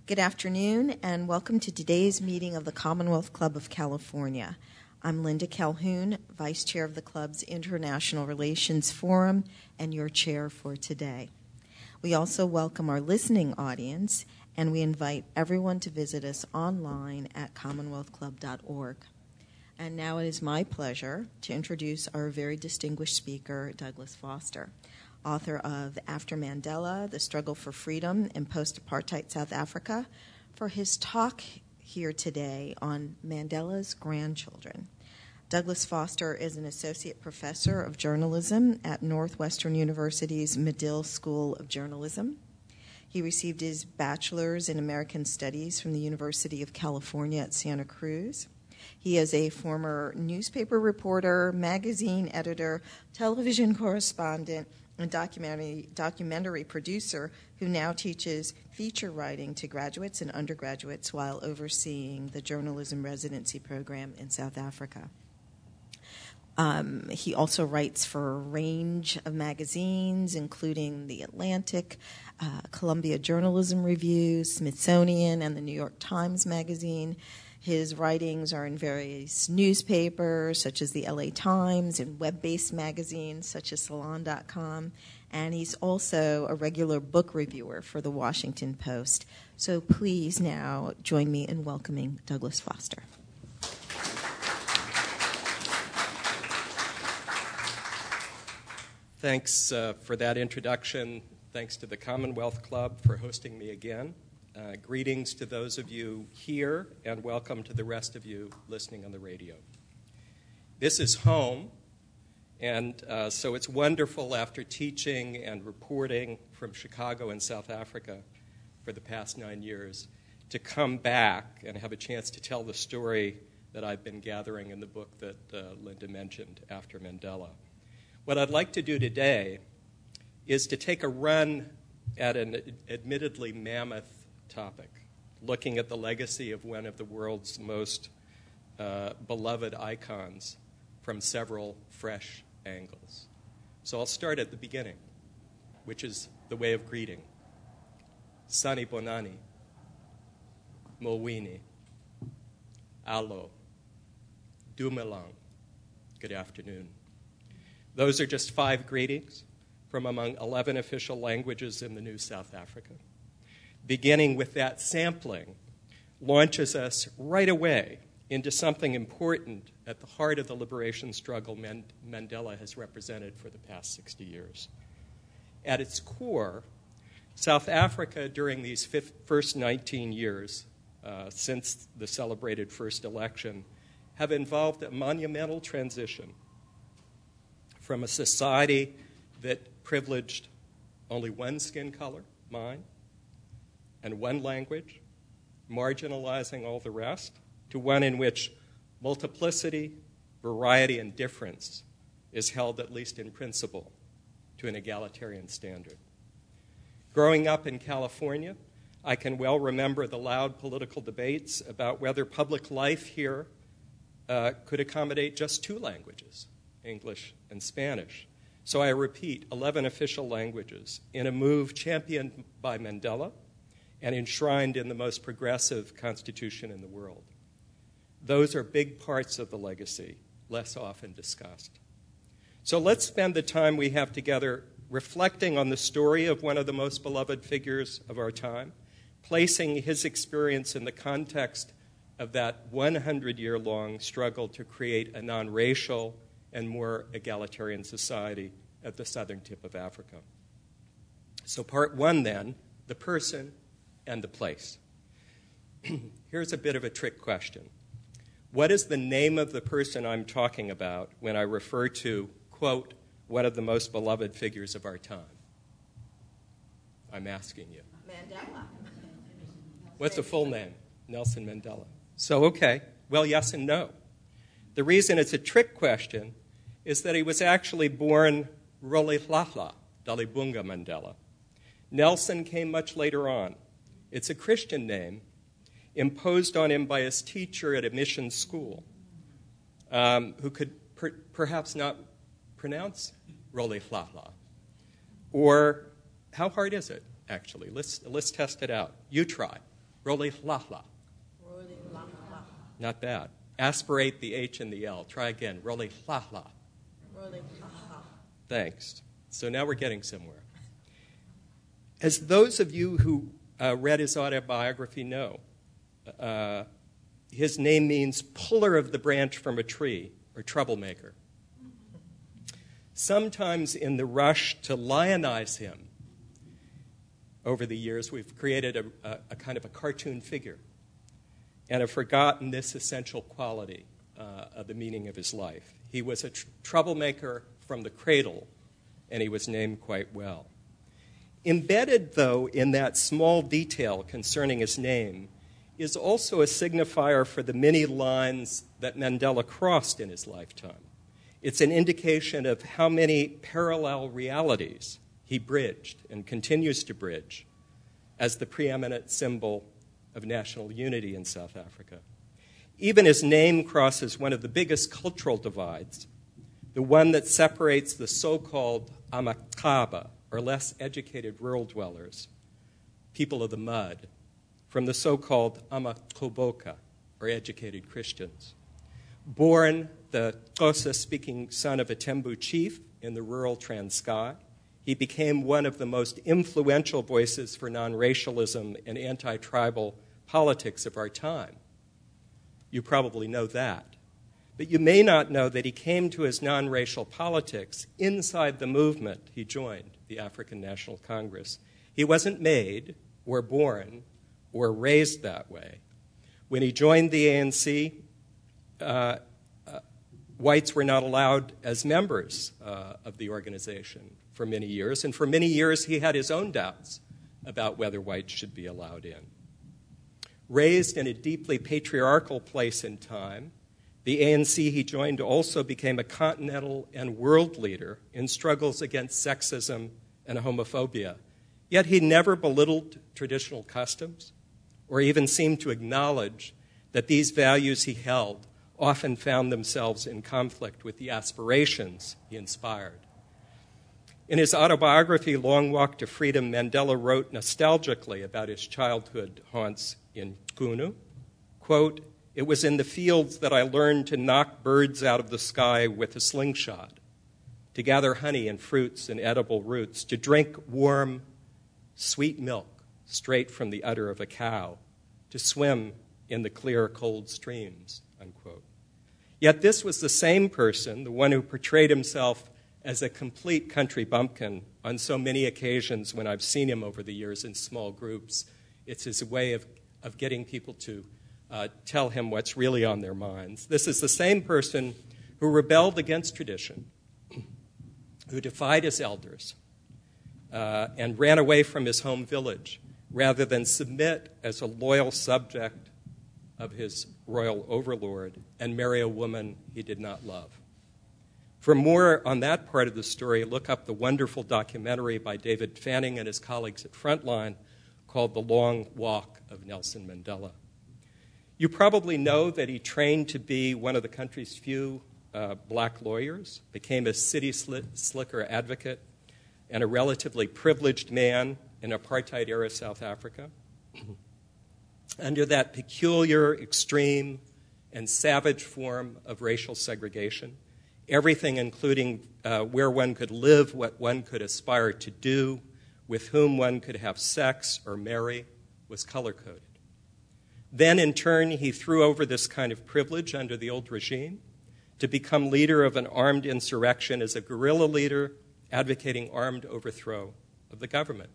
Good afternoon, and welcome to today's meeting of the Commonwealth Club of California. I'm Linda Calhoun, Vice Chair of the Club's International Relations Forum, and your chair for today. We also welcome our listening audience, and we invite everyone to visit us online at commonwealthclub.org. And now it is my pleasure to introduce our very distinguished speaker, Douglas Foster, author of After Mandela, The Struggle for Freedom in Post-Apartheid South Africa, for his talk here today on Mandela's grandchildren. Douglas Foster is an associate professor of journalism at Northwestern University's Medill School of Journalism. He received his bachelor's in American Studies from the University of California at Santa Cruz. He is a former newspaper reporter, magazine editor, television correspondent, and documentary producer who now teaches feature writing to graduates and undergraduates while overseeing the journalism residency program in South Africa. He also writes for a range of magazines, including The Atlantic, Columbia Journalism Review, Smithsonian, and the New York Times Magazine. His writings are in various newspapers, such as the LA Times, and web-based magazines, such as Salon.com. And he's also a regular book reviewer for the Washington Post. So please now join me in welcoming Douglas Foster. Thanks for that introduction. Thanks to the Commonwealth Club for hosting me again. Greetings to those of you here, and welcome to the rest of you listening on the radio. This is home, and so it's wonderful after teaching and reporting from Chicago and South Africa for the past 9 years to come back and have a chance to tell the story that I've been gathering in the book that Linda mentioned, After Mandela. What I'd like to do today is to take a run at an admittedly mammoth topic, looking at the legacy of one of the world's most beloved icons from several fresh angles. So I'll start at the beginning, which is the way of greeting. Sanibonani, Mowini, Alo, Dumelang, good afternoon. Those are just 5 greetings from among 11 official languages in the new South Africa. Beginning with that sampling launches us right away into something important at the heart of the liberation struggle Mandela has represented for the past 60 years. At its core, South Africa, during these first 19 years since the celebrated first election, have involved a monumental transition from a society that privileged only one skin color, mine, and one language, marginalizing all the rest, to one in which multiplicity, variety, and difference is held, at least in principle, to an egalitarian standard. Growing up in California, I can well remember the loud political debates about whether public life here could accommodate just 2 languages, English and Spanish. So I repeat, 11 official languages in a move championed by Mandela and enshrined in the most progressive constitution in the world. Those are big parts of the legacy, less often discussed. So let's spend the time we have together reflecting on the story of one of the most beloved figures of our time, placing his experience in the context of that 100-year-long struggle to create a non-racial and more egalitarian society at the southern tip of Africa. So part 1 then, the person and the place. Here's a bit of a trick question. What is the name of the person I'm talking about when I refer to, quote, one of the most beloved figures of our time? I'm asking you. Mandela. What's the full name? Nelson Mandela. So, okay, well, yes and no. The reason it's a trick question is that he was actually born Rolihlahla Dalibunga Mandela. Nelson came much later on. It's a Christian name imposed on him by his teacher at a mission school who could perhaps not pronounce Rolihlahla. Or how hard is it, actually? Let's test it out. You try. Rolihlahla. Not bad. Aspirate the H and the L. Try again. Rolihlahla. Thanks. So now we're getting somewhere. As those of you who read his autobiography know, his name means puller of the branch from a tree, or troublemaker. Sometimes in the rush to lionize him, over the years, we've created a kind of a cartoon figure and have forgotten this essential quality of the meaning of his life. He was a troublemaker from the cradle, and he was named quite well. Embedded, though, in that small detail concerning his name is also a signifier for the many lines that Mandela crossed in his lifetime. It's an indication of how many parallel realities he bridged and continues to bridge as the preeminent symbol of national unity in South Africa. Even his name crosses one of the biggest cultural divides, the one that separates the so-called Amakaba, or less educated rural dwellers, people of the mud, from the so-called Amakoboka, or educated Christians. Born the Xhosa-speaking son of a Tembu chief in the rural Transkei, he became one of the most influential voices for non-racialism and anti-tribal politics of our time. You probably know that. But you may not know that he came to his non-racial politics inside the movement he joined, the African National Congress. He wasn't made or born or raised that way. When he joined the ANC, whites were not allowed as members of the organization for many years, and for many years he had his own doubts about whether whites should be allowed in. Raised in a deeply patriarchal place and time, the ANC he joined also became a continental and world leader in struggles against sexism and homophobia. Yet he never belittled traditional customs or even seemed to acknowledge that these values he held often found themselves in conflict with the aspirations he inspired. In his autobiography, Long Walk to Freedom, Mandela wrote nostalgically about his childhood haunts in Qunu. Quote, "It was in the fields that I learned to knock birds out of the sky with a slingshot, to gather honey and fruits and edible roots, to drink warm, sweet milk straight from the udder of a cow, to swim in the clear, cold streams," unquote. Yet this was the same person, the one who portrayed himself as a complete country bumpkin on so many occasions when I've seen him over the years in small groups. It's his way of getting people to tell him what's really on their minds. This is the same person who rebelled against tradition, who defied his elders, and ran away from his home village rather than submit as a loyal subject of his royal overlord and marry a woman he did not love. For more on that part of the story, look up the wonderful documentary by David Fanning and his colleagues at Frontline called The Long Walk of Nelson Mandela. You probably know that he trained to be one of the country's few black lawyers, became a city slicker advocate, and a relatively privileged man in apartheid-era South Africa. Under that peculiar, extreme, and savage form of racial segregation, everything including where one could live, what one could aspire to do, with whom one could have sex or marry, was color-coded. Then, in turn, he threw over this kind of privilege under the old regime to become leader of an armed insurrection as a guerrilla leader advocating armed overthrow of the government.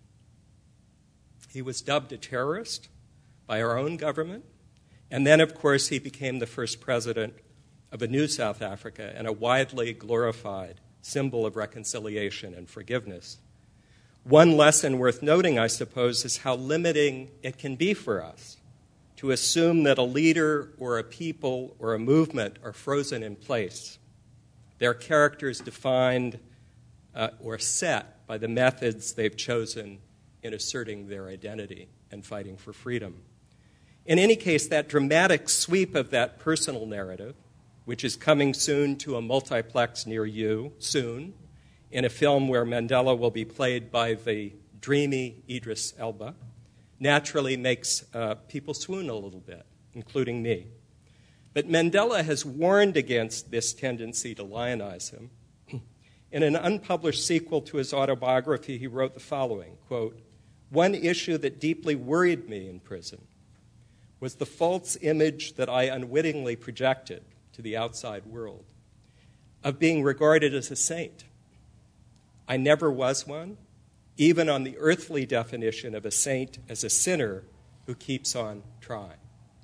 He was dubbed a terrorist by our own government, and then, of course, he became the first president of a new South Africa and a widely glorified symbol of reconciliation and forgiveness. One lesson worth noting, I suppose, is how limiting it can be for us to assume that a leader or a people or a movement are frozen in place, their characters defined or set by the methods they've chosen in asserting their identity and fighting for freedom. In any case, that dramatic sweep of that personal narrative, which is coming soon to a multiplex near you, soon, in a film where Mandela will be played by the dreamy Idris Elba, naturally makes people swoon a little bit, including me. But Mandela has warned against this tendency to lionize him. In an unpublished sequel to his autobiography, he wrote the following, quote, "One issue that deeply worried me in prison was the false image that I unwittingly projected to the outside world of being regarded as a saint. I never was one, even on the earthly definition of a saint as a sinner who keeps on trying."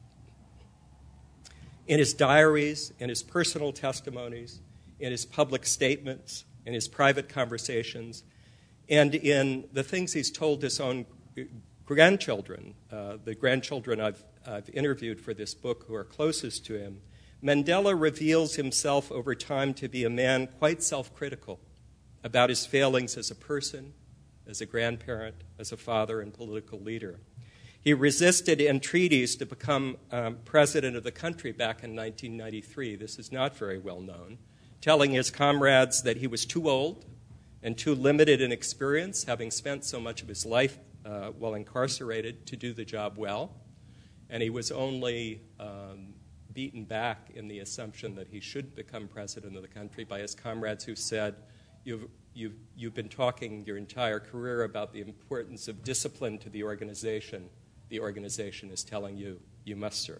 In his diaries, in his personal testimonies, in his public statements, in his private conversations, and in the things he's told his own grandchildren, the grandchildren I've interviewed for this book who are closest to him, Mandela reveals himself over time to be a man quite self-critical about his failings as a person, as a grandparent, as a father and political leader. He resisted entreaties to become president of the country back in 1993. This is not very well known, telling his comrades that he was too old and too limited in experience, having spent so much of his life while incarcerated, to do the job well. And he was only beaten back in the assumption that he should become president of the country by his comrades who said, you've been talking your entire career about the importance of discipline to the organization. The organization is telling you, you must serve.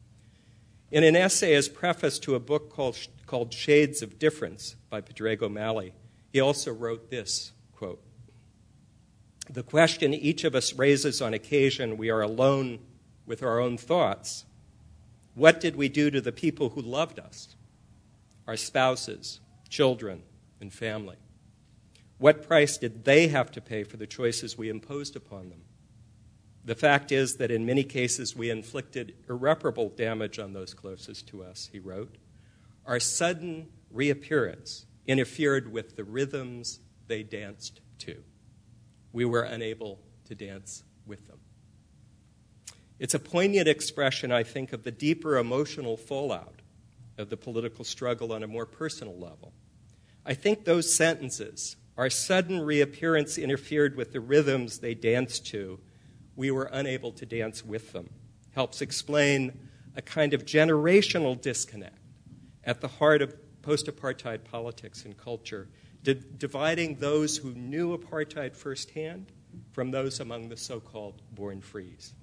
In an essay as preface to a book called Shades of Difference by Padraig O'Malley, he also wrote this, quote, "The question each of us raises on occasion we are alone with our own thoughts. What did we do to the people who loved us, our spouses, children, and family? What price did they have to pay for the choices we imposed upon them? The fact is that in many cases we inflicted irreparable damage on those closest to us," he wrote. "Our sudden reappearance interfered with the rhythms they danced to. We were unable to dance with them." It's a poignant expression, I think, of the deeper emotional fallout of the political struggle on a more personal level. I think those sentences, "Our sudden reappearance interfered with the rhythms they danced to, we were unable to dance with them," helps explain a kind of generational disconnect at the heart of post-apartheid politics and culture, dividing those who knew apartheid firsthand from those among the so-called born frees.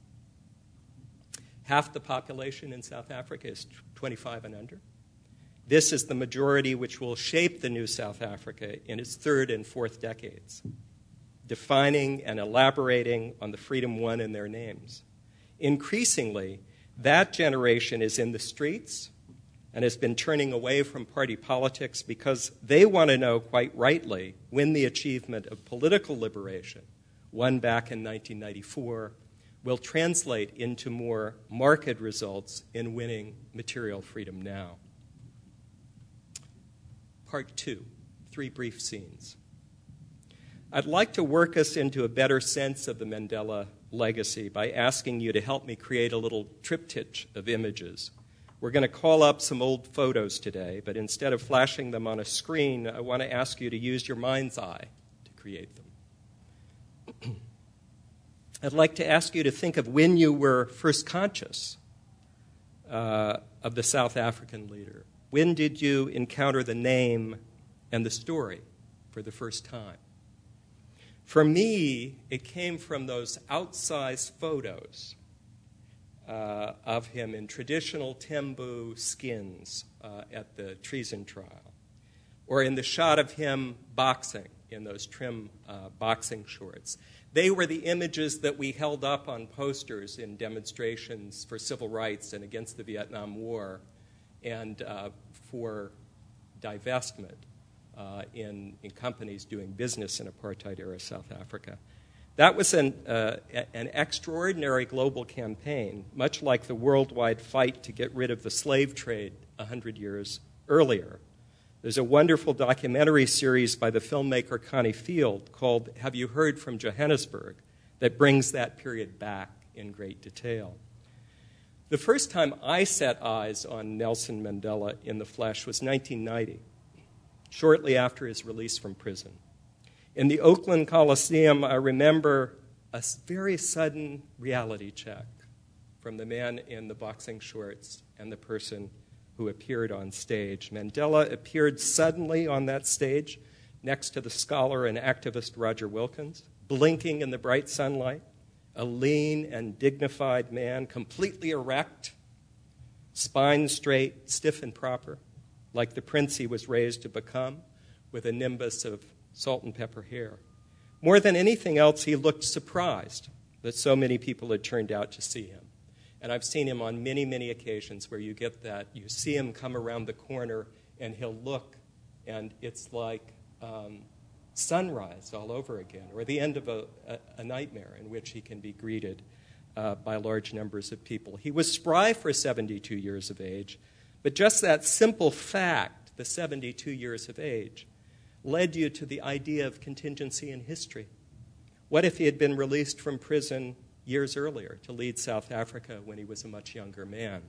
Half the population in South Africa is 25 and under. This is the majority which will shape the new South Africa in its third and fourth decades, defining and elaborating on the freedom won in their names. Increasingly, that generation is in the streets and has been turning away from party politics because they want to know, quite rightly, when the achievement of political liberation, won back in 1994, will translate into more marked results in winning material freedom now. Part 2, 3 brief scenes. I'd like to work us into a better sense of the Mandela legacy by asking you to help me create a little triptych of images. We're going to call up some old photos today, but instead of flashing them on a screen, I want to ask you to use your mind's eye to create them. I'd like to ask you to think of when you were first conscious of the South African leader. When did you encounter the name and the story for the first time? For me, it came from those outsized photos of him in traditional Tembu skins at the treason trial, or in the shot of him boxing in those trim boxing shorts. They were the images that we held up on posters in demonstrations for civil rights and against the Vietnam War and for divestment in companies doing business in apartheid-era South Africa. That was an extraordinary global campaign, much like the worldwide fight to get rid of the slave trade 100 years earlier. There's a wonderful documentary series by the filmmaker Connie Field called Have You Heard from Johannesburg that brings that period back in great detail. The first time I set eyes on Nelson Mandela in the flesh was 1990, shortly after his release from prison. In the Oakland Coliseum, I remember a very sudden reality check from the man in the boxing shorts and the person who appeared on stage. Mandela appeared suddenly on that stage next to the scholar and activist Roger Wilkins, blinking in the bright sunlight, a lean and dignified man, completely erect, spine straight, stiff and proper, like the prince he was raised to become, with a nimbus of salt and pepper hair. More than anything else, he looked surprised that so many people had turned out to see him. And I've seen him on many, many occasions where you get that. You see him come around the corner, and he'll look, and it's like sunrise all over again, or the end of a nightmare in which he can be greeted by large numbers of people. He was spry for 72 years of age, but just that simple fact, the 72 years of age, led you to the idea of contingency in history. What if he had been released from prison years earlier to lead South Africa when he was a much younger man?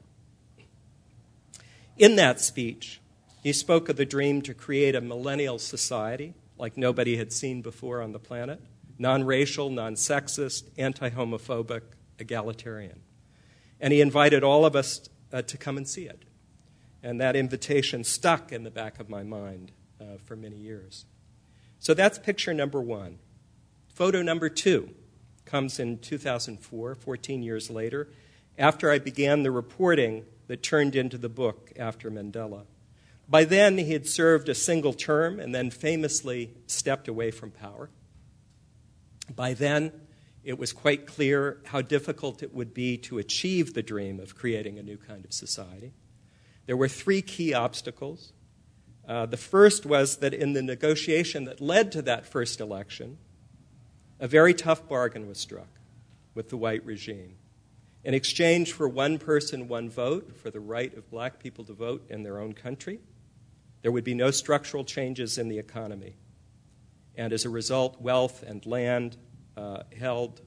In that speech, he spoke of the dream to create a millennial society like nobody had seen before on the planet, non-racial, non-sexist, anti-homophobic, egalitarian. And he invited all of us to come and see it. And that invitation stuck in the back of my mind for many years. So that's picture number one. Photo number two comes in 2004, 14 years later, after I began the reporting that turned into the book After Mandela. By then, he had served a single term and then famously stepped away from power. By then, it was quite clear how difficult it would be to achieve the dream of creating a new kind of society. There were three key obstacles. The first was that in the negotiation that led to that first election, a very tough bargain was struck with the white regime. In exchange for one person, one vote, for the right of black people to vote in their own country, there would be no structural changes in the economy. And as a result, wealth and land held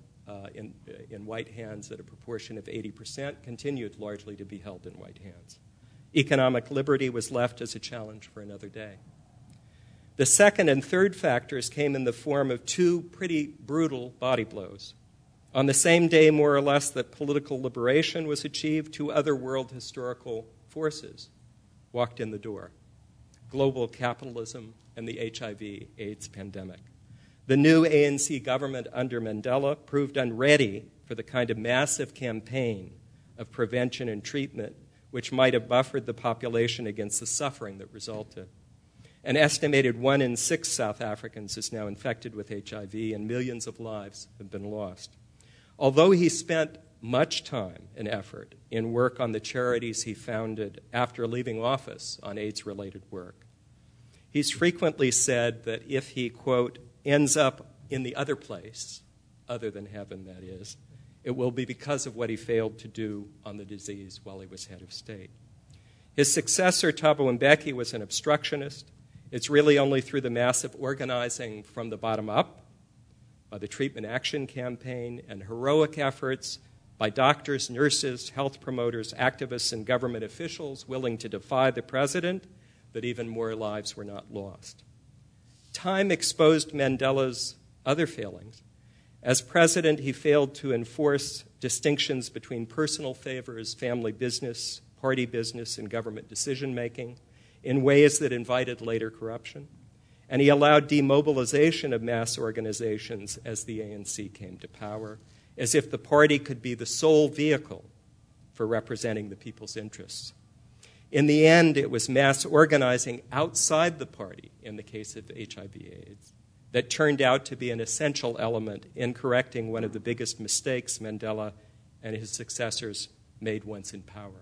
in white hands at a proportion of 80% continued largely to be held in white hands. Economic liberty was left as a challenge for another day. The second and third factors came in the form of two pretty brutal body blows. On the same day, more or less, that political liberation was achieved, two other world historical forces walked in the door: global capitalism and the HIV/AIDS pandemic. The new ANC government under Mandela proved unready for the kind of massive campaign of prevention and treatment which might have buffered the population against the suffering that resulted. An estimated 1 in 6 South Africans is now infected with HIV, and millions of lives have been lost. Although he spent much time and effort in work on the charities he founded after leaving office on AIDS-related work, he's frequently said that if he, quote, ends up in the other place, other than heaven, that is, it will be because of what he failed to do on the disease while he was head of state. His successor, Thabo Mbeki, was an obstructionist. It's really only through the massive organizing from the bottom up, by the Treatment Action Campaign, and heroic efforts by doctors, nurses, health promoters, activists, and government officials willing to defy the president, that even more lives were not lost. Time exposed Mandela's other failings. As president, he failed to enforce distinctions between personal favors, family business, party business, and government decision-making in ways that invited later corruption. And he allowed demobilization of mass organizations as the ANC came to power, as if the party could be the sole vehicle for representing the people's interests. In the end, it was mass organizing outside the party, in the case of HIV/AIDS, that turned out to be an essential element in correcting one of the biggest mistakes Mandela and his successors made once in power.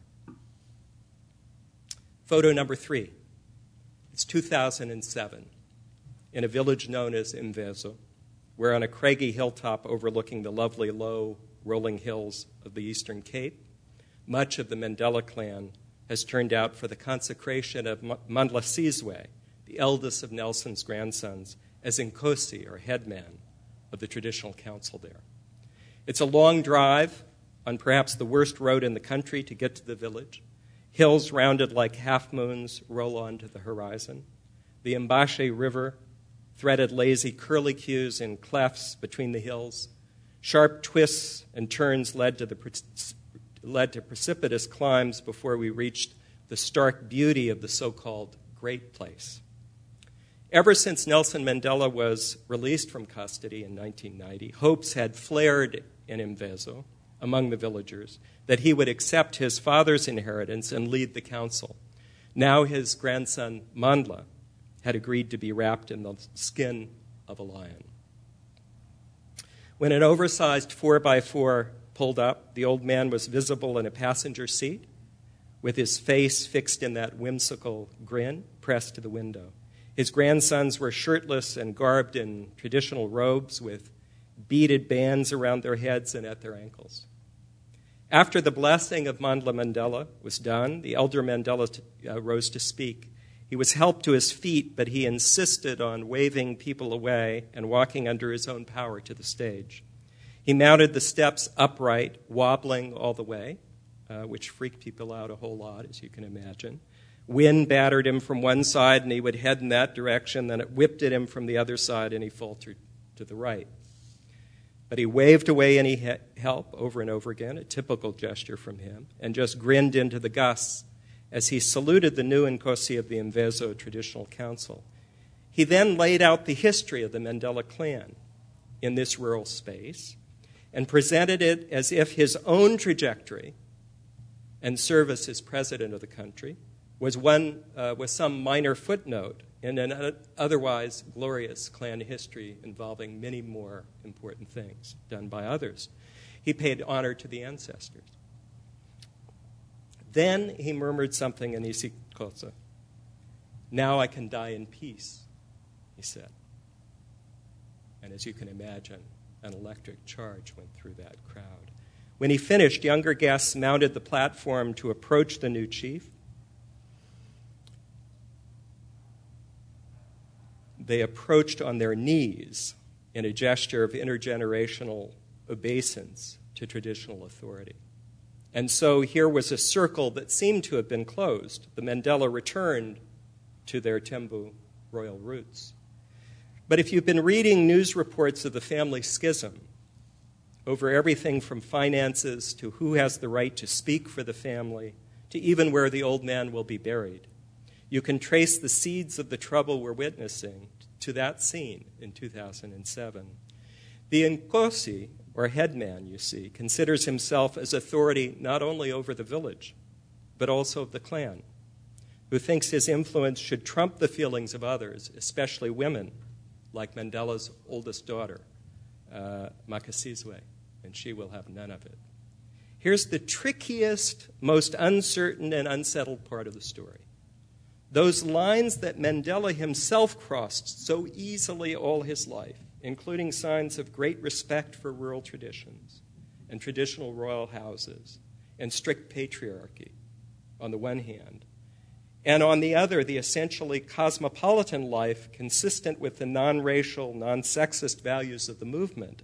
Photo number 3. It's 2007 in a village known as Imvezo, where on a craggy hilltop overlooking the lovely low rolling hills of the Eastern Cape, much of the Mandela clan has turned out for the consecration of Mandla Sizwe, the eldest of Nelson's grandsons, as Nkosi, or headman, of the traditional council there. It's a long drive on perhaps the worst road in the country to get to the village. Hills rounded like half-moons roll onto the horizon. The Mbashe River threaded lazy curlicues in clefts between the hills. Sharp twists and turns led to precipitous climbs before we reached the stark beauty of the so-called Great Place. Ever since Nelson Mandela was released from custody in 1990, hopes had flared in Mvezo among the villagers that he would accept his father's inheritance and lead the council. Now his grandson, Mandla, had agreed to be wrapped in the skin of a lion. When an oversized 4x4 pulled up, the old man was visible in a passenger seat with his face fixed in that whimsical grin pressed to the window. His grandsons were shirtless and garbed in traditional robes with beaded bands around their heads and at their ankles. After the blessing of Mandla Mandela was done, the elder Mandela rose to speak. He was helped to his feet, but he insisted on waving people away and walking under his own power to the stage. He mounted the steps upright, wobbling all the way, which freaked people out a whole lot, as you can imagine. Wind battered him from one side, and he would head in that direction. Then it whipped at him from the other side, and he faltered to the right. But he waved away any help over and over again, a typical gesture from him, and just grinned into the gusts as he saluted the new Nkosi of the Mvezo Traditional Council. He then laid out the history of the Mandela clan in this rural space and presented it as if his own trajectory and service as president of the country was some minor footnote in an otherwise glorious clan history involving many more important things done by others. He paid honor to the ancestors. Then he murmured something in isiXhosa. "Now I can die in peace," he said. And as you can imagine, an electric charge went through that crowd. When he finished, younger guests mounted the platform to approach the new chief. They approached on their knees in a gesture of intergenerational obeisance to traditional authority. And so here was a circle that seemed to have been closed. The Mandela returned to their Tembu royal roots. But if you've been reading news reports of the family schism over everything from finances to who has the right to speak for the family to even where the old man will be buried, you can trace the seeds of the trouble we're witnessing to that scene in 2007. The Nkosi, or headman, you see, considers himself as authority not only over the village, but also of the clan, who thinks his influence should trump the feelings of others, especially women, like Mandela's oldest daughter, Makasizwe, and she will have none of it. Here's the trickiest, most uncertain and unsettled part of the story. Those lines that Mandela himself crossed so easily all his life, including signs of great respect for rural traditions and traditional royal houses and strict patriarchy on the one hand, and on the other, the essentially cosmopolitan life consistent with the non-racial, non-sexist values of the movement,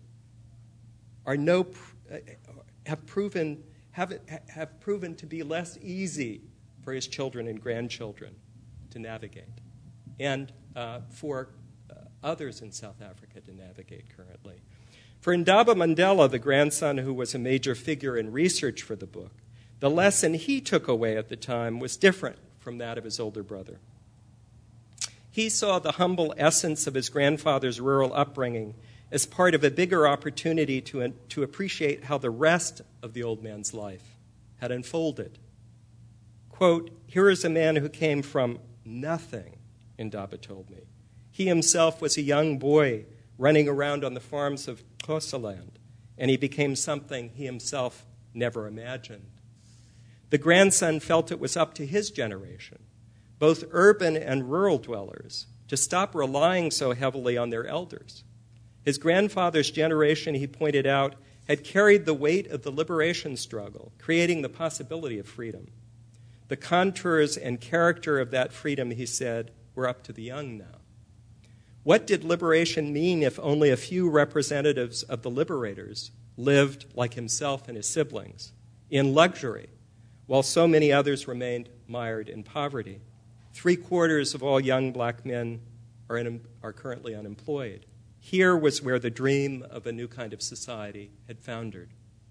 have proven to be less easy for his children and grandchildren to navigate, and for others in South Africa to navigate currently. For Ndaba Mandela, the grandson who was a major figure in research for the book, the lesson he took away at the time was different from that of his older brother. He saw the humble essence of his grandfather's rural upbringing as part of a bigger opportunity to appreciate how the rest of the old man's life had unfolded. Quote, "Here is a man who came from nothing," Ndaba told me. He himself was a young boy running around on the farms of Xhosaland, and he became something he himself never imagined. The grandson felt it was up to his generation, both urban and rural dwellers, to stop relying so heavily on their elders. His grandfather's generation, he pointed out, had carried the weight of the liberation struggle, creating the possibility of freedom. The contours and character of that freedom, he said, were up to the young now. What did liberation mean if only a few representatives of the liberators lived, like himself and his siblings, in luxury, while so many others remained mired in poverty? 3/4 of all young black men are currently unemployed. Here was where the dream of a new kind of society had foundered.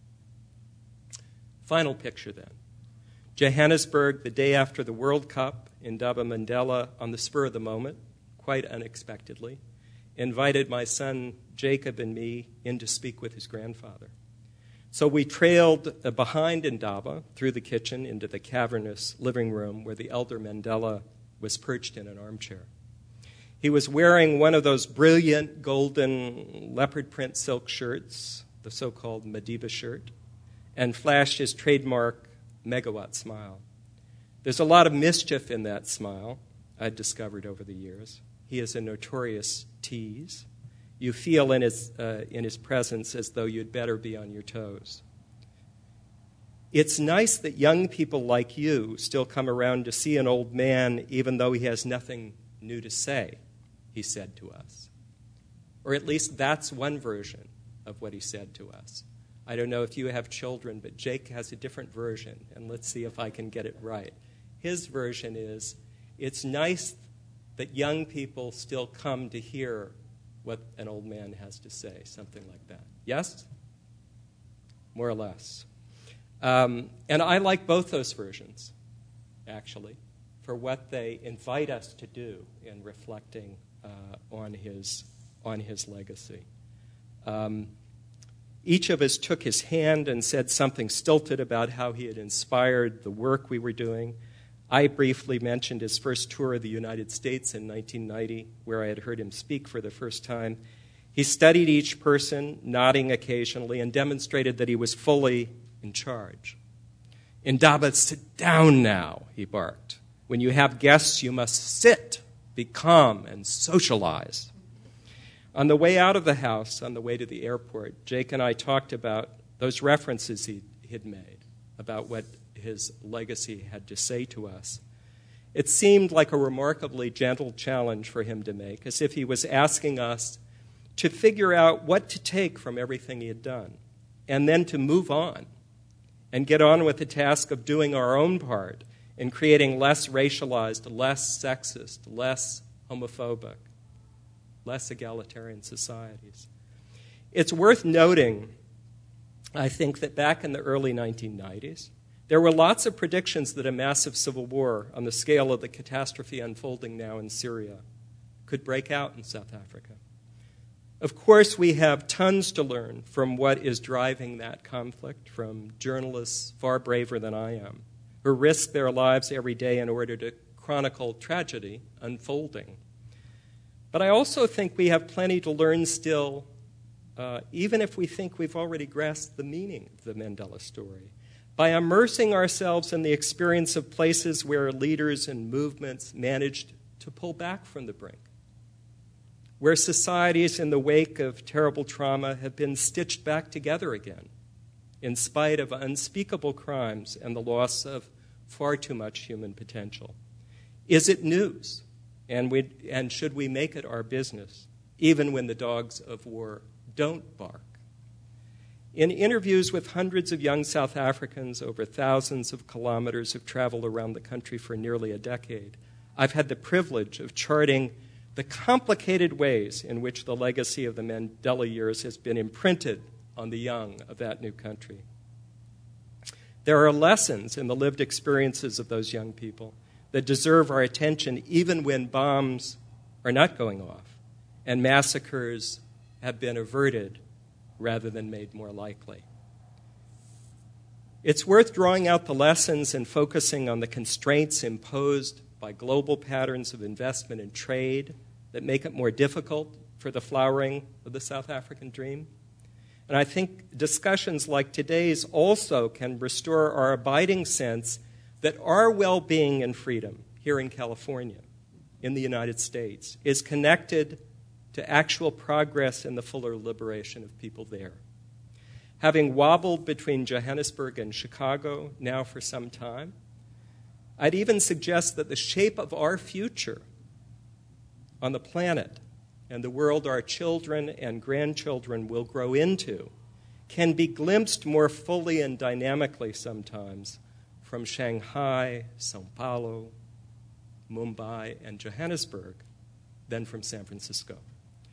Final picture then. Johannesburg, the day after the World Cup, Indaba Mandela, on the spur of the moment, quite unexpectedly, invited my son Jacob and me in to speak with his grandfather. So we trailed behind Indaba through the kitchen into the cavernous living room where the elder Mandela was perched in an armchair. He was wearing one of those brilliant golden leopard print silk shirts, the so-called Madiba shirt, and flashed his trademark megawatt smile. There's a lot of mischief in that smile, I'd discovered over the years. He is a notorious tease. You feel in his presence as though you'd better be on your toes. It's nice that young people like you still come around to see an old man even though he has nothing new to say, he said to us. Or at least that's one version of what he said to us. I don't know if you have children, but Jake has a different version, and let's see if I can get it right. His version is, it's nice that young people still come to hear what an old man has to say, something like that. Yes? More or less. And I like both those versions, actually, for what they invite us to do in reflecting on his legacy. Each of us took his hand and said something stilted about how he had inspired the work we were doing. I briefly mentioned his first tour of the United States in 1990, where I had heard him speak for the first time. He studied each person, nodding occasionally, and demonstrated that he was fully in charge. Indaba, sit down now, he barked. When you have guests, you must sit, be calm, and socialize. On the way out of the house, on the way to the airport, Jake and I talked about those references he had made, about what his legacy had to say to us. It seemed like a remarkably gentle challenge for him to make, as if he was asking us to figure out what to take from everything he had done, and then to move on and get on with the task of doing our own part in creating less racialized, less sexist, less homophobic, less egalitarian societies. It's worth noting, I think, that back in the early 1990s, there were lots of predictions that a massive civil war on the scale of the catastrophe unfolding now in Syria could break out in South Africa. Of course, we have tons to learn from what is driving that conflict, from journalists far braver than I am, who risk their lives every day in order to chronicle tragedy unfolding. But I also think we have plenty to learn still, even if we think we've already grasped the meaning of the Mandela story, by immersing ourselves in the experience of places where leaders and movements managed to pull back from the brink, where societies in the wake of terrible trauma have been stitched back together again, in spite of unspeakable crimes and the loss of far too much human potential. Is it news? And should we make it our business, even when the dogs of war don't bark? In interviews with hundreds of young South Africans over thousands of kilometers of travel around the country for nearly a decade, I've had the privilege of charting the complicated ways in which the legacy of the Mandela years has been imprinted on the young of that new country. There are lessons in the lived experiences of those young people that deserve our attention even when bombs are not going off and massacres have been averted rather than made more likely. It's worth drawing out the lessons and focusing on the constraints imposed by global patterns of investment and trade that make it more difficult for the flowering of the South African dream. And I think discussions like today's also can restore our abiding sense that our well-being and freedom here in California, in the United States, is connected to actual progress in the fuller liberation of people there. Having wobbled between Johannesburg and Chicago now for some time, I'd even suggest that the shape of our future on the planet and the world our children and grandchildren will grow into can be glimpsed more fully and dynamically sometimes from Shanghai, Sao Paulo, Mumbai, and Johannesburg than from San Francisco.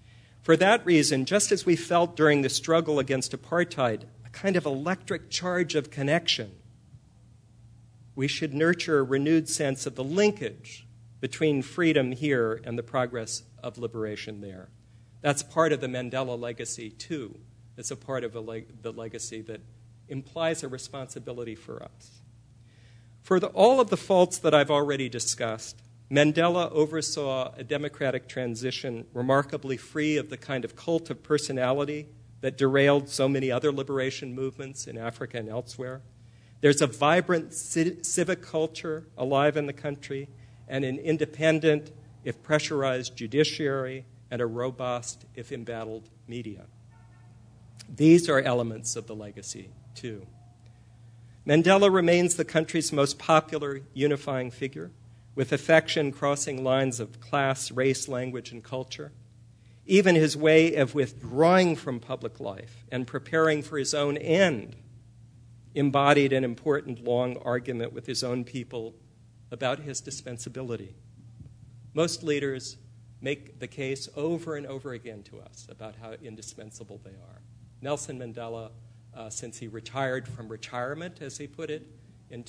For that reason, just as we felt during the struggle against apartheid, a kind of electric charge of connection, we should nurture a renewed sense of the linkage between freedom here and the progress of liberation there. That's part of the Mandela legacy, too. It's a part of the legacy that implies a responsibility for us. For all of the faults that I've already discussed, Mandela oversaw a democratic transition remarkably free of the kind of cult of personality that derailed so many other liberation movements in Africa and elsewhere. There's a vibrant civic culture alive in the country, and an independent, if pressurized, judiciary, and a robust, if embattled, media. These are elements of the legacy, too. Mandela remains the country's most popular unifying figure, with affection crossing lines of class, race, language, and culture. Even his way of withdrawing from public life and preparing for his own end embodied an important long argument with his own people about his dispensability. Most leaders make the case over and over again to us about how indispensable they are. Nelson Mandela, since he retired from retirement, as he put it, in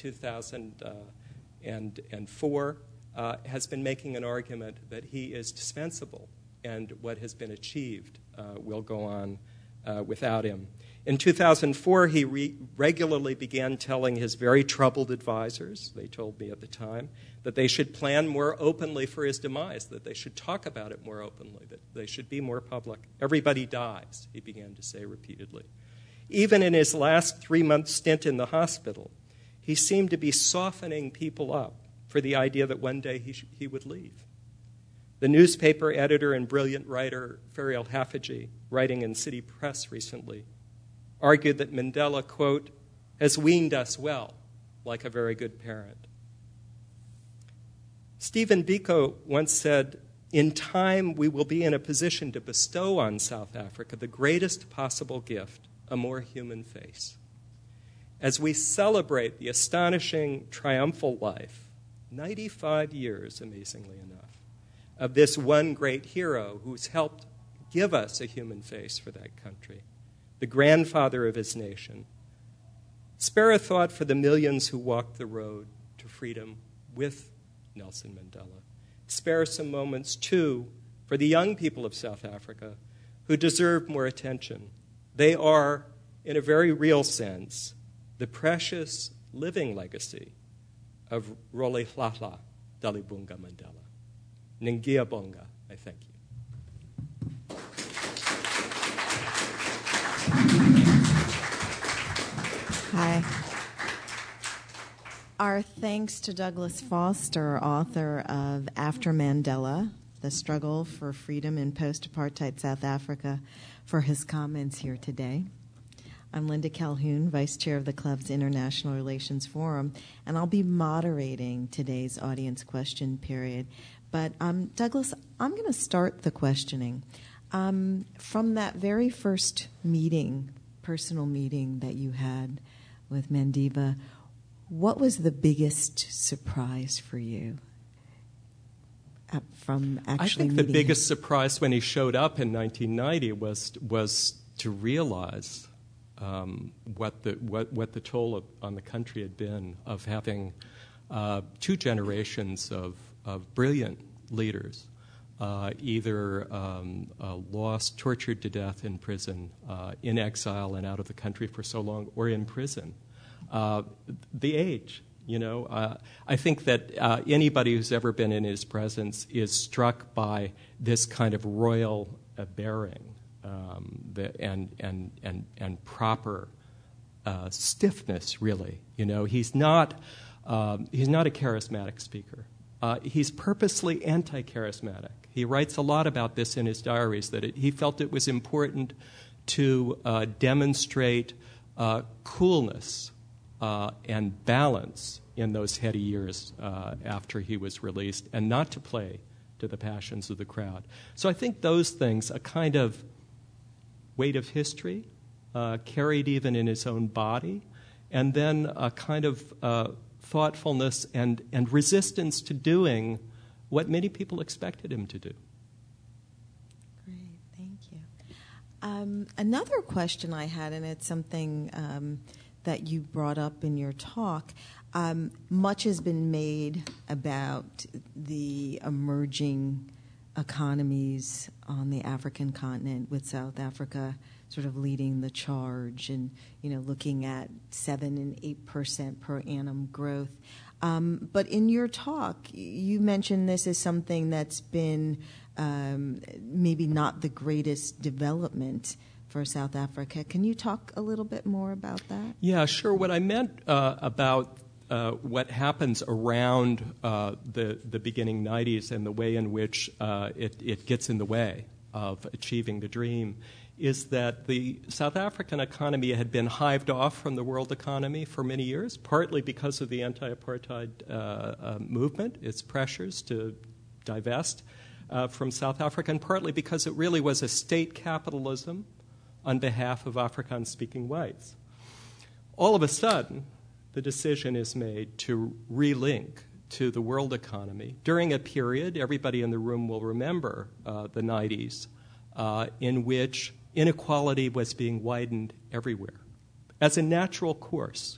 2004, has been making an argument that he is dispensable, and what has been achieved will go on without him. In 2004, he regularly began telling his very troubled advisors, they told me at the time, that they should plan more openly for his demise, that they should talk about it more openly, that they should be more public. Everybody dies, he began to say repeatedly. Even in his last 3-month stint in the hospital, he seemed to be softening people up for the idea that one day he would leave. The newspaper editor and brilliant writer Farial Haffajee, writing in City Press recently, argued that Mandela, quote, has weaned us well, like a very good parent. Stephen Biko once said, in time we will be in a position to bestow on South Africa the greatest possible gift, a more human face. As we celebrate the astonishing triumphal life, 95 years, amazingly enough, of this one great hero who's helped give us a human face for that country, the grandfather of his nation, spare a thought for the millions who walked the road to freedom with Nelson Mandela. Spare some moments, too, for the young people of South Africa who deserve more attention. They are, in a very real sense, the precious living legacy of Rolihlahla Dalibunga Mandela. Ngiyabonga, I thank you. Hi. Our thanks to Douglas Foster, author of After Mandela, The Struggle for Freedom in Post-Apartheid South Africa, for his comments here today. I'm Linda Calhoun, Vice Chair of the Club's International Relations Forum, and I'll be moderating today's audience question period. But Douglas, I'm going to start the questioning. From that very first meeting, personal meeting that you had with Mandiba, what was the biggest surprise for you from actually meeting I think the biggest surprise when he showed up in 1990 was to realize what the toll on the country had been of having 2 generations of brilliant leaders, either lost, tortured to death in prison, in exile and out of the country for so long, or in prison. The age, I think that anybody who's ever been in his presence is struck by this kind of royal bearing and proper stiffness. Really, he's not a charismatic speaker. He's purposely anti-charismatic. He writes a lot about this in his diaries, that he felt it was important to demonstrate coolness and balance in those heady years after he was released, and not to play to the passions of the crowd. So I think those things, a kind of weight of history, carried even in his own body, and then a kind of thoughtfulness and resistance to doing what many people expected him to do. Great, thank Another question I had, and it's something that you brought up in your talk, much has been made about the emerging economies on the African continent, with South Africa sort of leading the charge and, looking at 7 and 8% per annum growth. But in your talk, you mentioned this as something that's been maybe not the greatest development for South Africa. Can you talk a little bit more about that? Yeah, sure. What I meant about what happens around the beginning 90s and the way in which it gets in the way of achieving the dream is that the South African economy had been hived off from the world economy for many years, partly because of the anti-apartheid movement, its pressures to divest from South Africa, and partly because it really was a state capitalism on behalf of Afrikaans-speaking whites. All of a sudden, the decision is made to relink to the world economy during a period, everybody in the room will remember the 90s, in which inequality was being widened everywhere as a natural course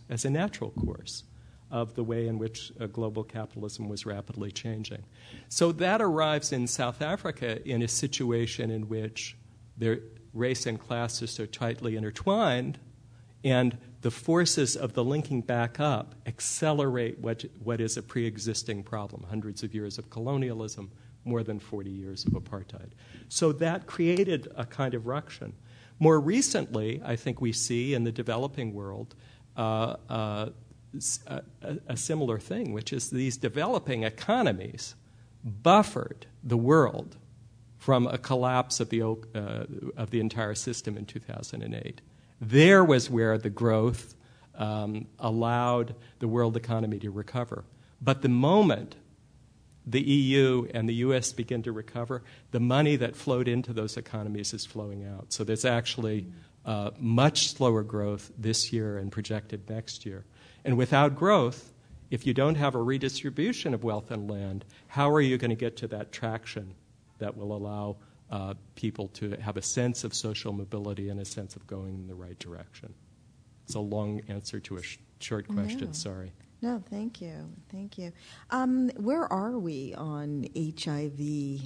of the way in which global capitalism was rapidly changing. So that arrives in South Africa in a situation in which their race and class are so tightly intertwined, and the forces of the linking back up accelerate what is a pre-existing problem, hundreds of years of colonialism, more than 40 years of apartheid. So that created a kind of ruction. More recently, I think we see in the developing world a similar thing, which is these developing economies buffered the world from a collapse of the entire system in 2008. There was where the growth allowed the world economy to recover. But the moment the EU and the US begin to recover, the money that flowed into those economies is flowing out. So there's actually much slower growth this year and projected next year. And without growth, if you don't have a redistribution of wealth and land, how are you going to get to that traction that will allow people to have a sense of social mobility and a sense of going in the right direction? It's a long answer to a short question, sorry. No, thank you. Thank you. Where are we on HIV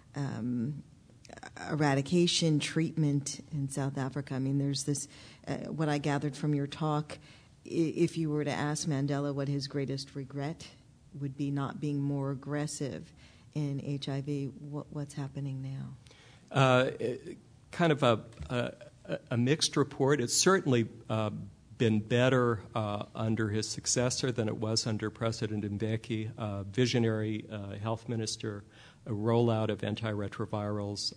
eradication treatment in South Africa? I mean, there's this, what I gathered from your talk, if you were to ask Mandela what his greatest regret would be, not being more aggressive in HIV, what's happening now? Kind of a mixed report. It's certainly been better under his successor than it was under President Mbeki, visionary health minister, a rollout of antiretrovirals,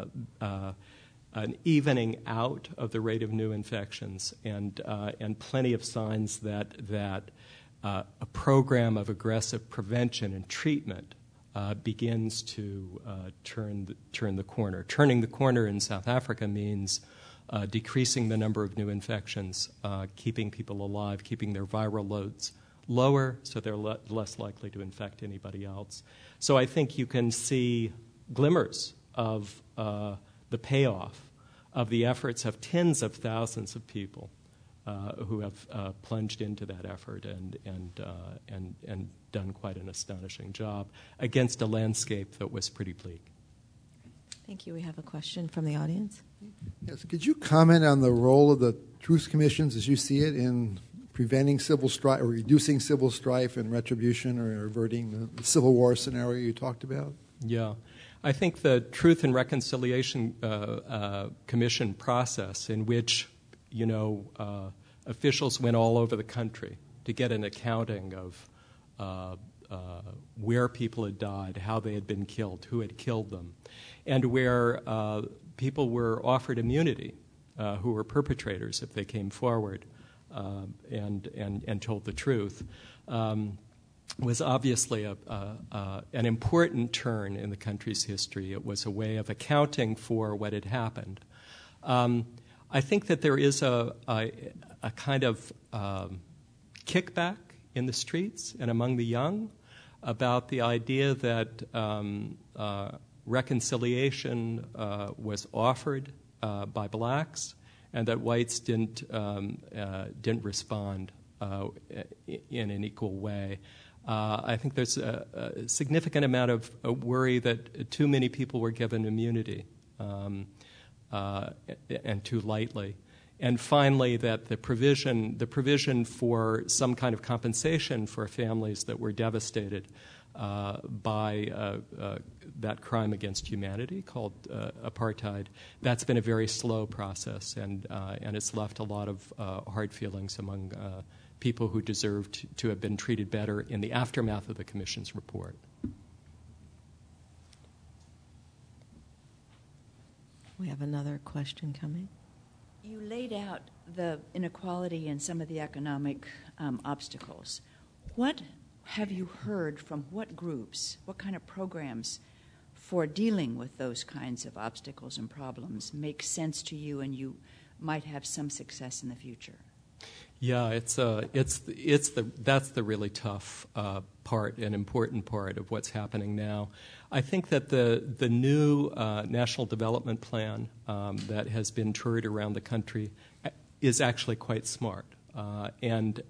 an evening out of the rate of new infections, and plenty of signs that a program of aggressive prevention and treatment begins to turn the corner. Turning the corner in South Africa means decreasing the number of new infections, keeping people alive, keeping their viral loads lower so they're less likely to infect anybody else. So I think you can see glimmers of the payoff of the efforts of tens of thousands of people who have plunged into that effort and done quite an astonishing job against a landscape that was pretty bleak. Thank you. We have a question from the audience. Yes. Could you comment on the role of the truth commissions as you see it in preventing civil strife or reducing civil strife and retribution or averting the civil war scenario you talked about? Yeah. I think the Truth and Reconciliation Commission process, in which officials went all over the country to get an accounting of where people had died, how they had been killed, who had killed them, and where people were offered immunity who were perpetrators if they came forward and told the truth, was obviously an important turn in the country's history. It was a way of accounting for what had happened. I think that there is a kind of kickback in the streets and among the young about the idea that reconciliation was offered by blacks, and that whites didn't respond in an equal way. I think there's a significant amount of worry that too many people were given immunity and too lightly. And finally, that the provision for some kind of compensation for families that were devastated by that crime against humanity called apartheid, that's been a very slow process, and it's left a lot of hard feelings among people who deserved to have been treated better in the aftermath of the Commission's report. We have another question coming. You laid out the inequality and some of the economic obstacles. What have you heard from what groups, what kind of programs for dealing with those kinds of obstacles and problems make sense to you and you might have some success in the future? Yeah, that's the really tough part and important part of what's happening now. I think that the new National Development Plan that has been toured around the country is actually quite smart, and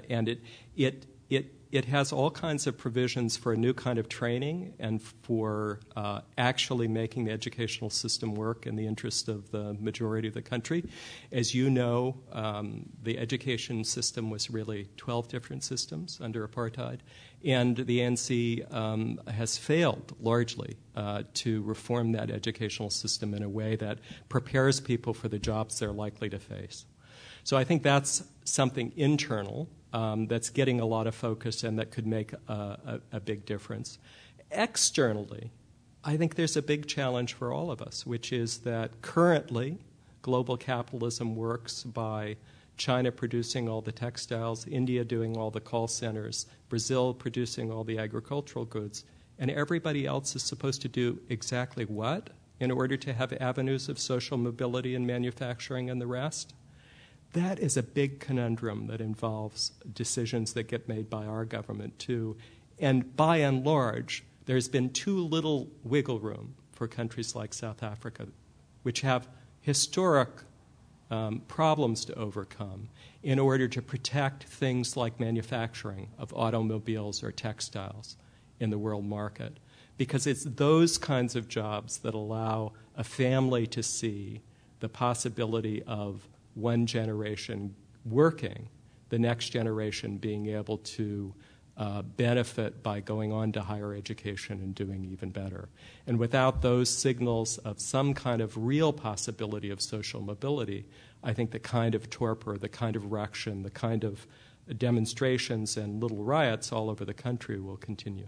it has all kinds of provisions for a new kind of training and for actually making the educational system work in the interest of the majority of the country. As you know, the education system was really 12 different systems under apartheid, and the ANC has failed largely to reform that educational system in a way that prepares people for the jobs they're likely to face. So I think that's something internal that's getting a lot of focus and that could make a big difference. Externally, I think there's a big challenge for all of us, which is that currently global capitalism works by China producing all the textiles, India doing all the call centers, Brazil producing all the agricultural goods, and everybody else is supposed to do exactly what in order to have avenues of social mobility and manufacturing and the rest? That is a big conundrum that involves decisions that get made by our government, too. And by and large, there's been too little wiggle room for countries like South Africa, which have historic problems to overcome in order to protect things like manufacturing of automobiles or textiles in the world market. Because it's those kinds of jobs that allow a family to see the possibility of one generation working, the next generation being able to benefit by going on to higher education and doing even better. And without those signals of some kind of real possibility of social mobility, I think the kind of torpor, the kind of ruction, the kind of demonstrations and little riots all over the country will continue.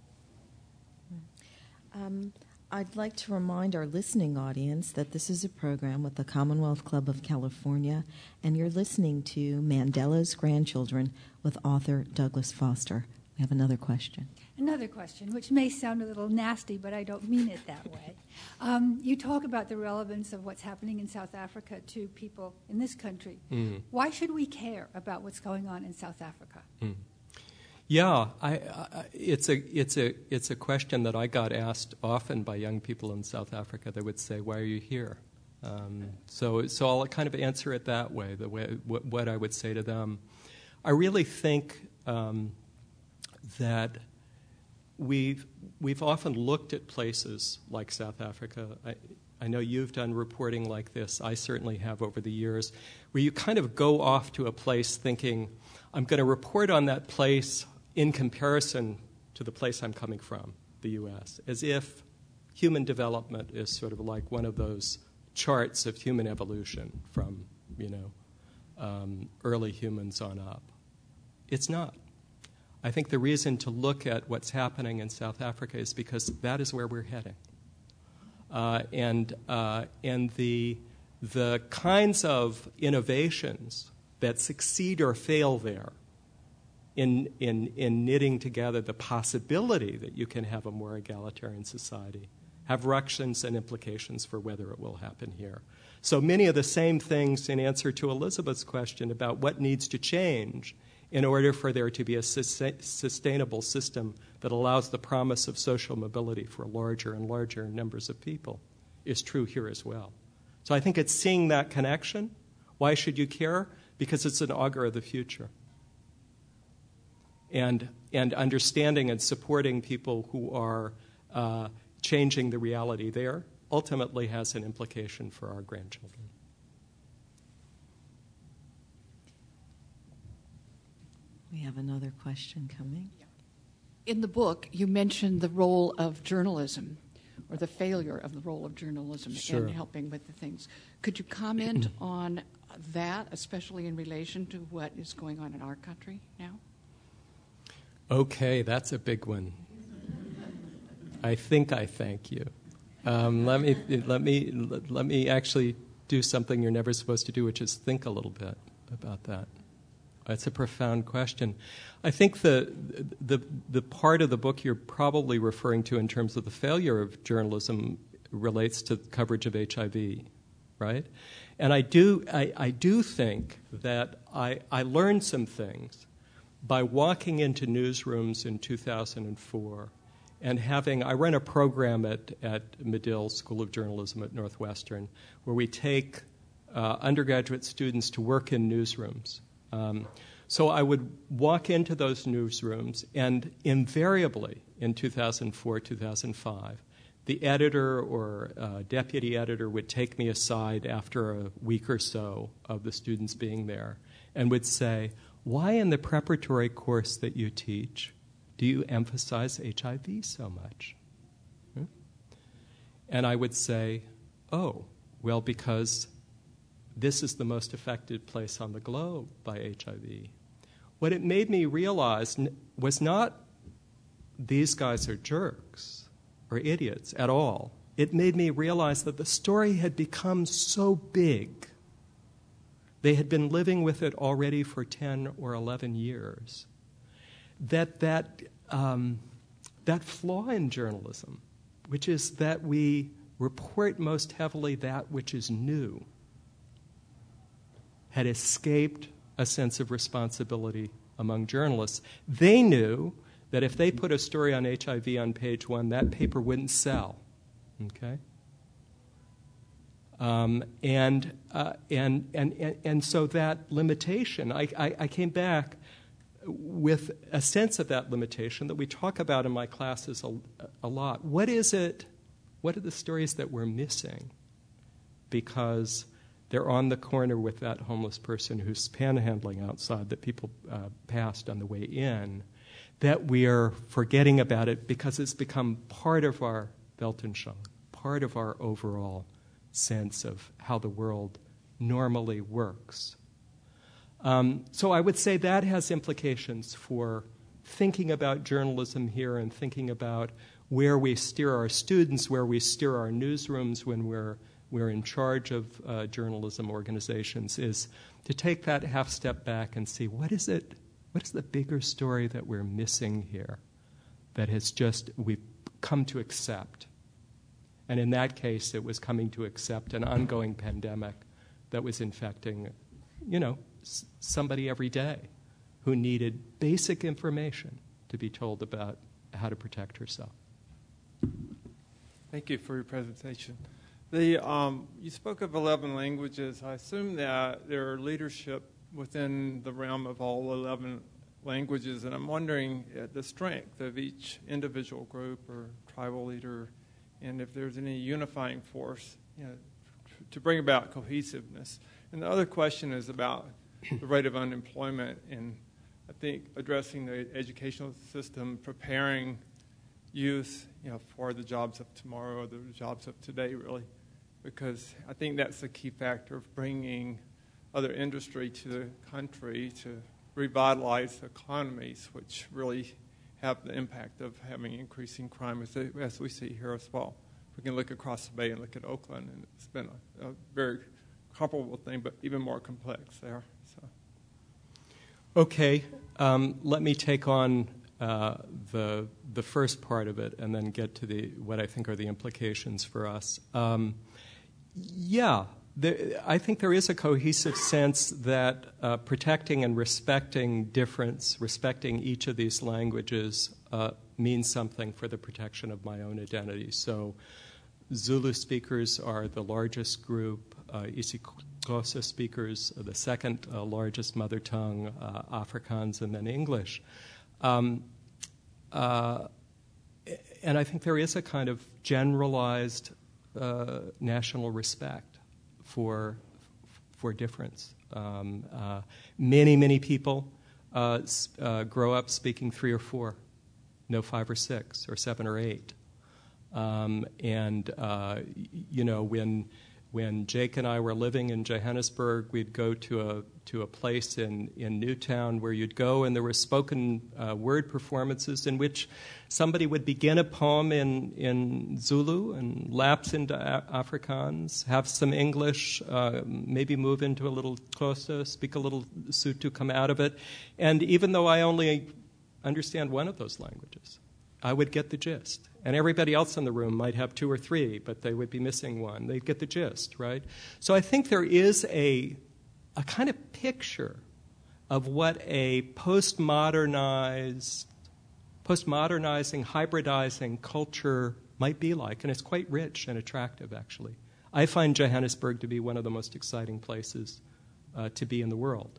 I'd like to remind our listening audience that this is a program with the Commonwealth Club of California, and you're listening to Mandela's Grandchildren with author Douglas Foster. We have another question. Another question, which may sound a little nasty, but I don't mean it that way. You talk about the relevance of what's happening in South Africa to people in this country. Mm. Why should we care about what's going on in South Africa? Mm. Yeah, it's a question that I got asked often by young people in South Africa. They would say, "Why are you here?" So I'll kind of answer it that way. What I would say to them, I really think that we've often looked at places like South Africa. I know you've done reporting like this. I certainly have over the years, where you kind of go off to a place thinking, "I'm going to report on that place in comparison to the place I'm coming from, the U.S., as if human development is sort of like one of those charts of human evolution from, early humans on up. It's not. I think the reason to look at what's happening in South Africa is because that is where we're heading. And the kinds of innovations that succeed or fail there in knitting together the possibility that you can have a more egalitarian society have ructions and implications for whether it will happen here. So many of the same things in answer to Elizabeth's question about what needs to change in order for there to be a sustainable system that allows the promise of social mobility for larger and larger numbers of people is true here as well. So I think it's seeing that connection. Why should you care? Because it's an augur of the future. And understanding and supporting people who are changing the reality there ultimately has an implication for our grandchildren. We have another question coming. In the book, you mentioned the role of journalism, or the failure of the role of journalism in helping with the things. Could you comment on that, especially in relation to what is going on in our country now? Okay, that's a big one. I think I thank you. Let me actually do something you're never supposed to do, which is think a little bit about that. It's a profound question. I think the part of the book you're probably referring to in terms of the failure of journalism relates to coverage of HIV, right? And I do think that I learned some things by walking into newsrooms in 2004 and I run a program at Medill School of Journalism at Northwestern where we take undergraduate students to work in newsrooms. So I would walk into those newsrooms, and invariably in 2004, 2005, the editor or deputy editor would take me aside after a week or so of the students being there and would say, "Why in the preparatory course that you teach do you emphasize HIV so much?" And I would say, "Oh, well, because this is the most affected place on the globe by HIV." What it made me realize was not these guys are jerks or idiots at all. It made me realize that the story had become so big. They had been living with it already for 10 or 11 years. That flaw in journalism, which is that we report most heavily that which is new, had escaped a sense of responsibility among journalists. They knew that if they put a story on HIV on page 1, that paper wouldn't sell. Okay? And so that limitation, I came back with a sense of that limitation that we talk about in my classes a lot. What is it? What are the stories that we're missing? Because they're on the corner with that homeless person who's panhandling outside that people passed on the way in, that we are forgetting about it because it's become part of our Weltanschauung, part of our overall sense of how the world normally works. So I would say that has implications for thinking about journalism here and thinking about where we steer our students, where we steer our newsrooms when we're in charge of journalism organizations, is to take that half step back and see what is the bigger story that we're missing here that we've come to accept. And in that case, it was coming to accept an ongoing pandemic that was infecting, somebody every day who needed basic information to be told about how to protect herself. Thank you for your presentation. You spoke of 11 languages. I assume that there are leadership within the realm of all 11 languages, and I'm wondering the strength of each individual group or tribal leader, and if there's any unifying force to bring about cohesiveness. And the other question is about the rate of unemployment, and I think addressing the educational system, preparing youth for the jobs of tomorrow or the jobs of today, really, because I think that's the key factor of bringing other industry to the country to revitalize economies, which really have the impact of having increasing crime, as we see here as well. We can look across the bay and look at Oakland, and it's been a very comparable thing, but even more complex there. So. Okay, let me take on the first part of it and then get to what I think are the implications for us. I think there is a cohesive sense that protecting and respecting difference, respecting each of these languages means something for the protection of my own identity. So Zulu speakers are the largest group. isiXhosa speakers, the second largest mother tongue, Afrikaans, and then English. And I think there is a kind of generalized national respect for difference. Many people grow up speaking 3 or 4, no 5 or 6 or 7 or 8. When Jake and I were living in Johannesburg, we'd go to a place in Newtown where you'd go, and there were spoken word performances in which somebody would begin a poem in Zulu and lapse into Afrikaans, have some English, maybe move into a little Xhosa, speak a little Sotho, come out of it. And even though I only understand one of those languages, I would get the gist. And everybody else in the room might have 2 or 3, but they would be missing one. They'd get the gist, right? So I think there is a kind of picture of what a postmodernizing, hybridizing culture might be like. And it's quite rich and attractive, actually. I find Johannesburg to be one of the most exciting places to be in the world.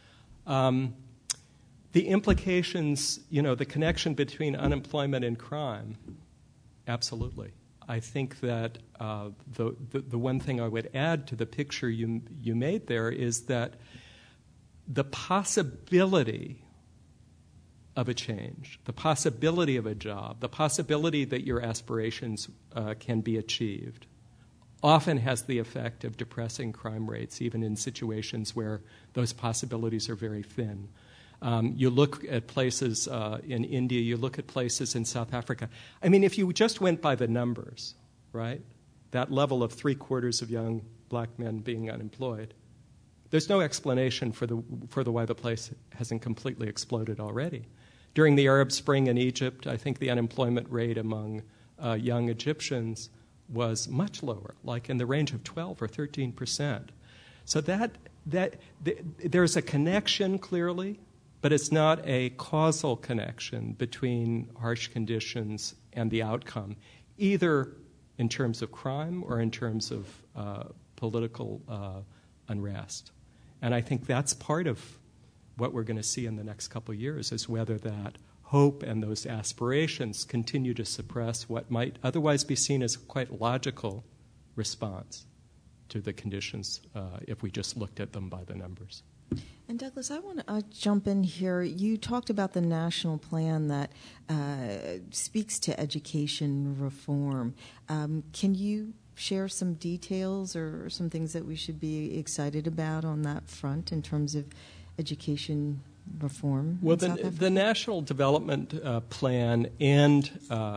The implications, the connection between unemployment and crime, absolutely. I think that the one thing I would add to the picture you made there is that the possibility of a change, the possibility of a job, the possibility that your aspirations can be achieved often has the effect of depressing crime rates, even in situations where those possibilities are very thin. You look at places in India, you look at places in South Africa. I mean, if you just went by the numbers, right, that level of 3/4 of young black men being unemployed, there's no explanation for the why the place hasn't completely exploded already. During the Arab Spring in Egypt, I think the unemployment rate among young Egyptians was much lower, like in the range of 12 or 13%. So that there's a connection, clearly, but it's not a causal connection between harsh conditions and the outcome, either in terms of crime or in terms of political unrest. And I think that's part of what we're going to see in the next couple of years, is whether that hope and those aspirations continue to suppress what might otherwise be seen as a quite logical response to the conditions if we just looked at them by the numbers. And Douglas, I want to jump in here. You talked about the national plan that speaks to education reform. Can you share some details or some things that we should be excited about on that front in terms of education reform? Well, the National Development Plan and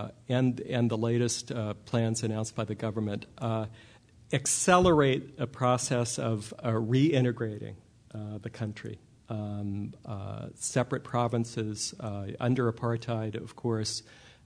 the latest plans announced by the government accelerate a process of reintegrating the country. Separate provinces, under apartheid, of course,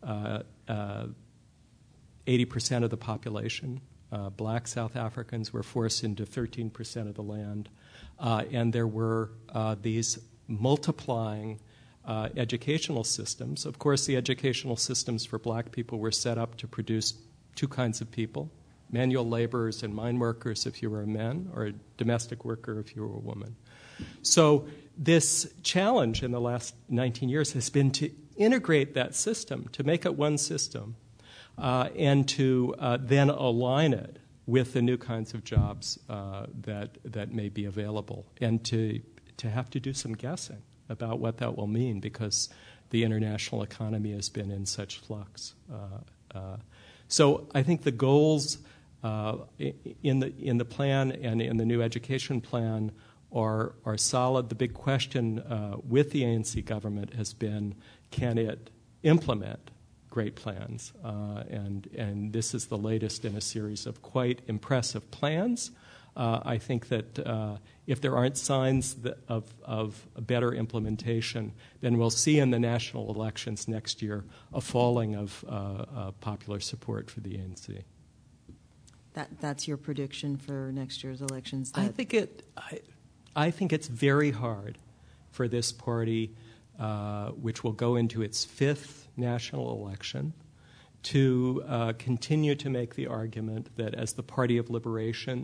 80% of the population, black South Africans, were forced into 13% of the land. And there were these multiplying educational systems. Of course, the educational systems for black people were set up to produce 2 kinds of people: manual laborers and mine workers if you were a man, or a domestic worker if you were a woman. So this challenge in the last 19 years has been to integrate that system, to make it one system, and to then align it with the new kinds of jobs that may be available, and to have to do some guessing about what that will mean, because the international economy has been in such flux. So I think the goals in the plan and in the new education plan are solid. The big question with the ANC government has been, can it implement great plans? And this is the latest in a series of quite impressive plans. I think that if there aren't signs of a better implementation, then we'll see in the national elections next year a falling of popular support for the ANC. That's your prediction for next year's elections? I think it's very hard for this party, which will go into its 5th national election, to continue to make the argument that as the party of liberation,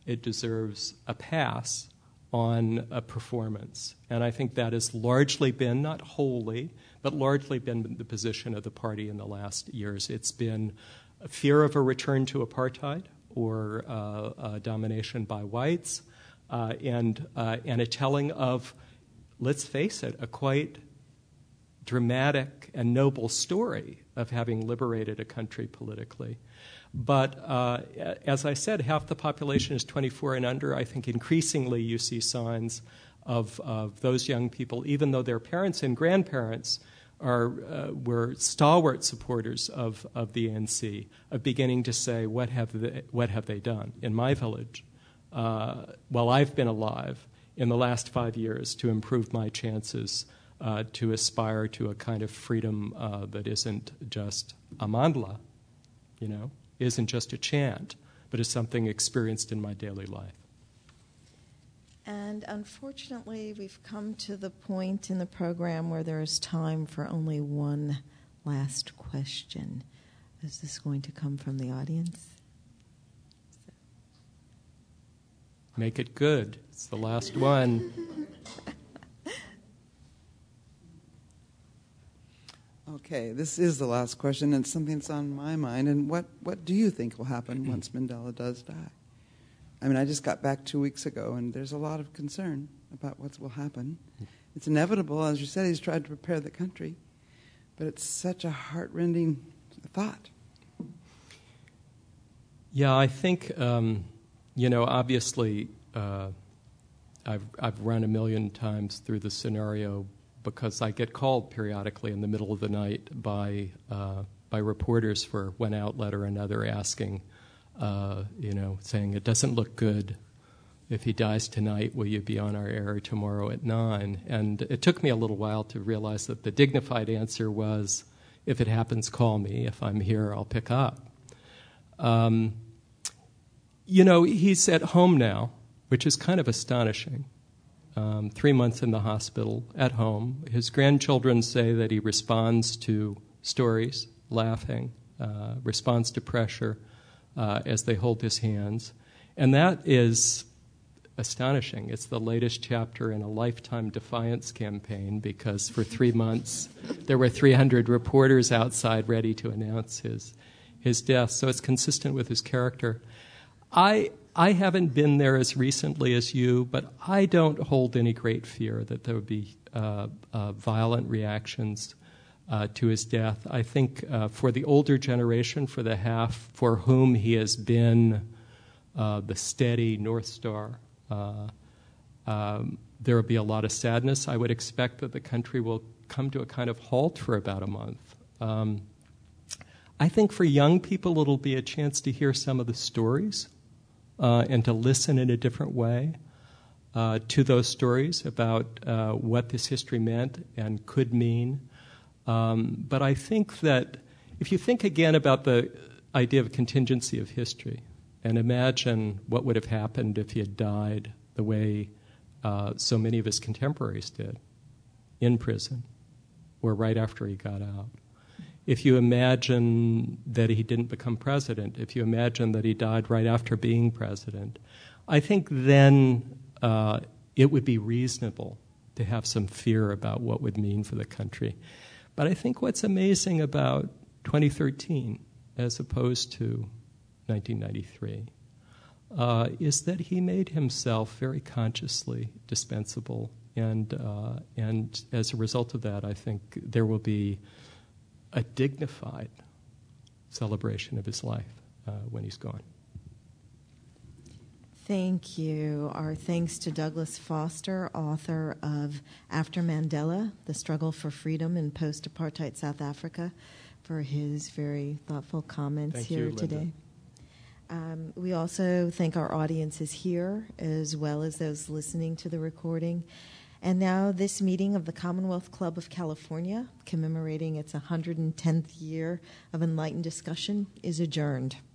it deserves a pass on a performance. And I think that has largely been, not wholly, but largely been the position of the party in the last years. It's been a fear of a return to apartheid or domination by whites, and a telling of, let's face it, a quite dramatic and noble story of having liberated a country politically. But as I said, half the population is 24 and under. I think increasingly you see signs of those young people, even though their parents and grandparents were stalwart supporters of the ANC, of beginning to say, what have they done in my village while I've been alive in the last 5 years to improve my chances to aspire to a kind of freedom that isn't just a mandala, isn't just a chant, but is something experienced in my daily life. And unfortunately, we've come to the point in the program where there is time for only one last question. Is this going to come from the audience? Make it good. It's the last one. Okay, this is the last question, and something that's on my mind. And what do you think will happen once Mandela does die? I mean, I just got back 2 weeks ago, and there's a lot of concern about what will happen. It's inevitable. As you said, he's tried to prepare the country, but it's such a heart-rending thought. Yeah, I think, obviously I've run a million times through the scenario because I get called periodically in the middle of the night by reporters for one outlet or another asking, saying it doesn't look good. If he dies tonight, will you be on our air tomorrow at 9? And it took me a little while to realize that the dignified answer was, if it happens, call me. If I'm here, I'll pick up. He's at home now, which is kind of astonishing. 3 months in the hospital, at home. His grandchildren say that he responds to stories, laughing, responds to pressure as they hold his hands. And that is astonishing. It's the latest chapter in a lifetime defiance campaign because for 3 months there were 300 reporters outside ready to announce his death. So it's consistent with his character. I haven't been there as recently as you, but I don't hold any great fear that there would be violent reactions to his death. I think for the older generation, for the half for whom he has been the steady North Star, there will be a lot of sadness. I would expect that the country will come to a kind of halt for about a month. I think for young people it'll be a chance to hear some of the stories and to listen in a different way to those stories about what this history meant and could mean. But I think that if you think again about the idea of contingency of history and imagine what would have happened if he had died the way so many of his contemporaries did, in prison or right after he got out. If you imagine that he didn't become president, if you imagine that he died right after being president, I think then it would be reasonable to have some fear about what would mean for the country. But I think what's amazing about 2013 as opposed to 1993 is that he made himself very consciously dispensable. And as a result of that, I think there will be a dignified celebration of his life when he's gone. Thank you. Our thanks to Douglas Foster, author of After Mandela, The Struggle for Freedom in Post-Apartheid South Africa, for his very thoughtful comments here today. We also thank our audiences here, as well as those listening to the recording. And now this meeting of the Commonwealth Club of California, commemorating its 110th year of enlightened discussion, is adjourned.